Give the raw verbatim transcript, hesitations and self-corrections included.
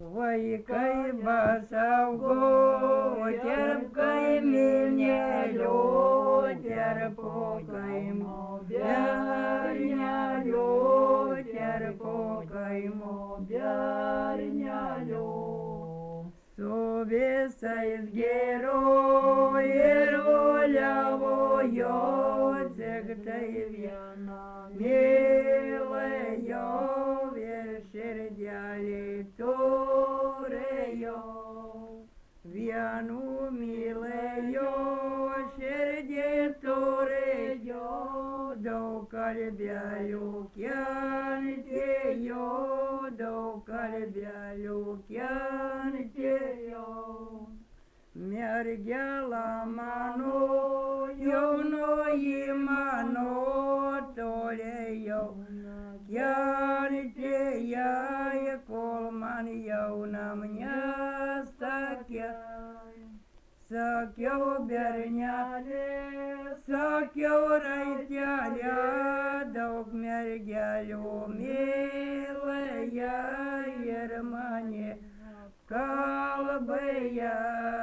Vaikai basaugo, terpkai milnelio, terpo kaimo bernelio, terpo kaimo bernelio. Su visais gero ir uliavo jo, tiktai viena mylėjo ir širdelį turėjo. Vienu mylėjo, širdį turėjo, daug kalbelių kentėjo, daug kalbelių kentėjo. Mergela mano, jaunoji mano, tolėjau kentėjai, kol man jaunam nesakė. Sakiau bernelė, sakiau raitelė, daug mergelių mylėjo ir mane kalbėjo.